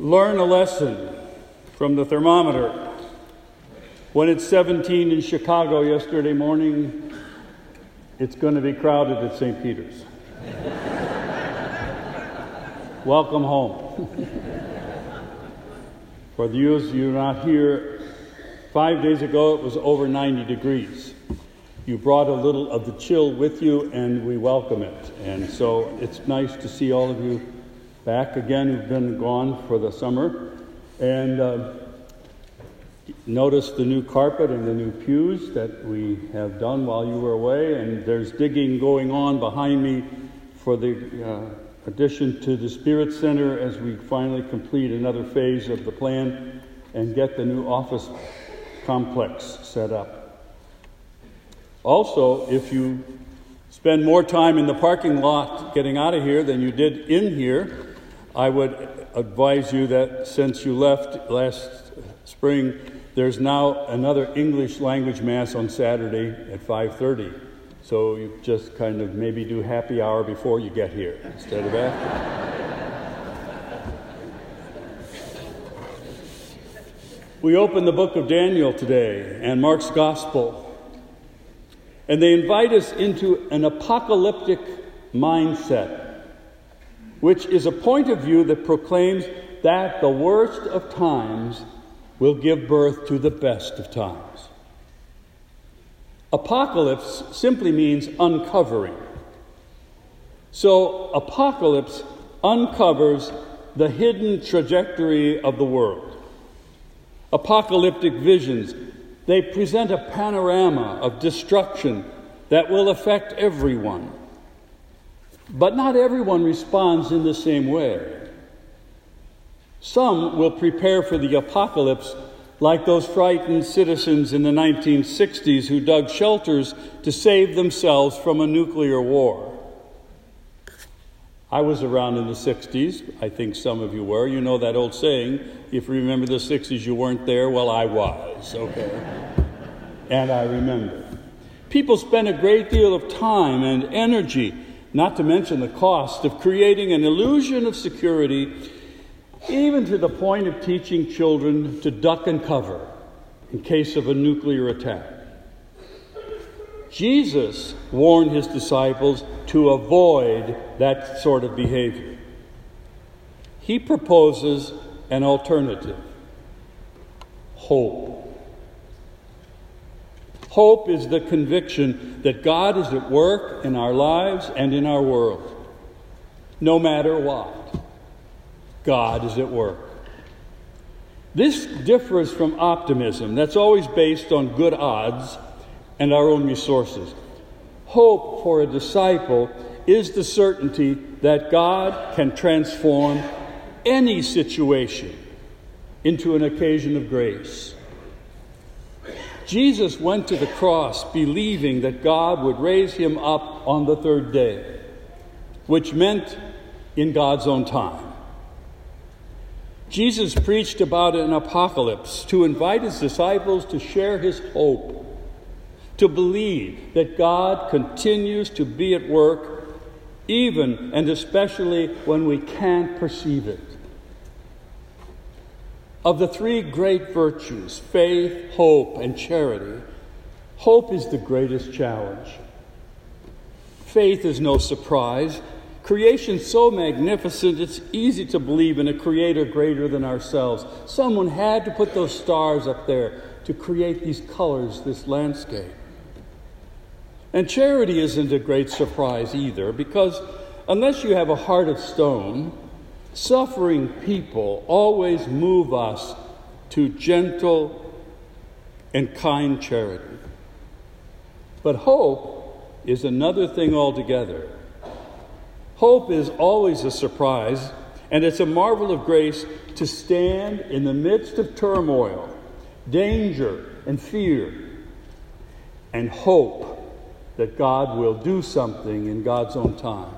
Learn a lesson from the thermometer. When it's 17 in Chicago yesterday morning, it's going to be crowded at St. Peter's. Welcome home. For those of you not here, 5 days ago it was over 90 degrees. You brought a little of the chill with you, and we welcome it. And so it's nice to see all of you back again who've been gone for the summer. And notice the new carpet and the new pews that we have done while you were away. And there's digging going on behind me for the addition to the Spirit Center as we finally complete another phase of the plan and get the new office complex set up. Also, if you spend more time in the parking lot getting out of here than you did in here, I would advise you that since you left last spring, there's now another English language mass on Saturday at 5:30. So you just kind of maybe do happy hour before you get here instead of after. We open the book of Daniel today and Mark's Gospel. And they invite us into an apocalyptic mindset, which is a point of view that proclaims that the worst of times will give birth to the best of times. Apocalypse simply means uncovering. So apocalypse uncovers the hidden trajectory of the world. Apocalyptic visions, they present a panorama of destruction that will affect everyone. But not everyone responds in the same way. Some will prepare for the apocalypse like those frightened citizens in the 1960s who dug shelters to save themselves from a nuclear war. I was around in the 60s. I think some of you were. You know that old saying, if you remember the 60s, you weren't there. Well, I was, okay? And I remember. People spent a great deal of time and energy, not to mention the cost, of creating an illusion of security, even to the point of teaching children to duck and cover in case of a nuclear attack. Jesus warned his disciples to avoid that sort of behavior. He proposes an alternative: hope. Hope is the conviction that God is at work in our lives and in our world. No matter what, God is at work. This differs from optimism that's always based on good odds and our own resources. Hope for a disciple is the certainty that God can transform any situation into an occasion of grace. Jesus went to the cross believing that God would raise him up on the third day, which meant in God's own time. Jesus preached about an apocalypse to invite his disciples to share his hope, to believe that God continues to be at work, even and especially when we can't perceive it. Of the three great virtues, faith, hope, and charity, hope is the greatest challenge. Faith is no surprise. Creation's so magnificent, it's easy to believe in a creator greater than ourselves. Someone had to put those stars up there to create these colors, this landscape. And charity isn't a great surprise either, because unless you have a heart of stone, suffering people always move us to gentle and kind charity. But hope is another thing altogether. Hope is always a surprise, and it's a marvel of grace to stand in the midst of turmoil, danger, and fear, and hope that God will do something in God's own time.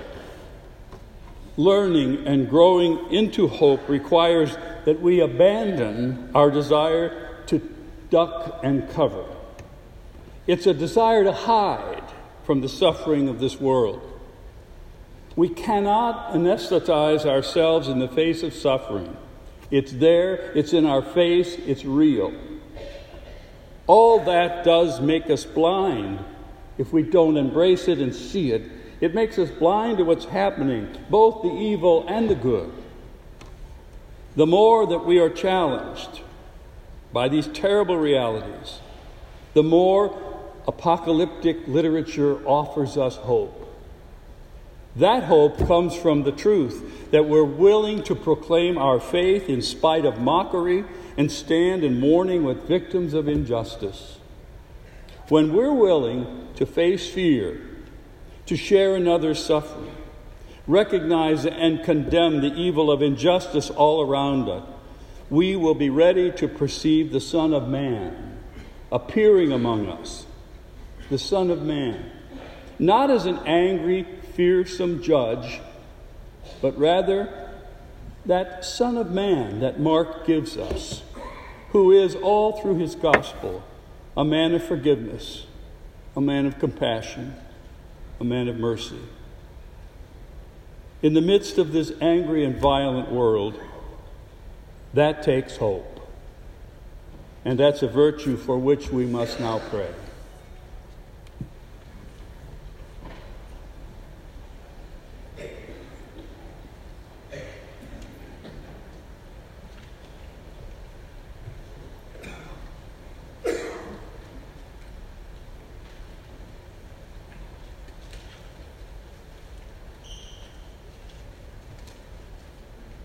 Learning and growing into hope requires that we abandon our desire to duck and cover. It's a desire to hide from the suffering of this world. We cannot anesthetize ourselves in the face of suffering. It's there, it's in our face, it's real. All that does make us blind if we don't embrace it and see it. It makes us blind to what's happening, both the evil and the good. The more that we are challenged by these terrible realities, the more apocalyptic literature offers us hope. That hope comes from the truth that we're willing to proclaim our faith in spite of mockery and stand in mourning with victims of injustice. When we're willing to face fear, to share another's suffering, recognize and condemn the evil of injustice all around us, we will be ready to perceive the Son of Man appearing among us. The Son of Man, not as an angry, fearsome judge, but rather that Son of Man that Mark gives us, who is all through his gospel a man of forgiveness, a man of compassion, a man of mercy. In the midst of this angry and violent world, that takes hope. And that's a virtue for which we must now pray.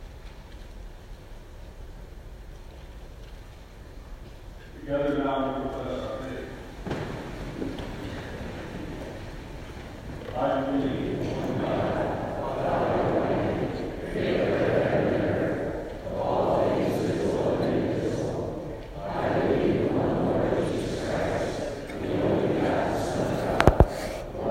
Together now.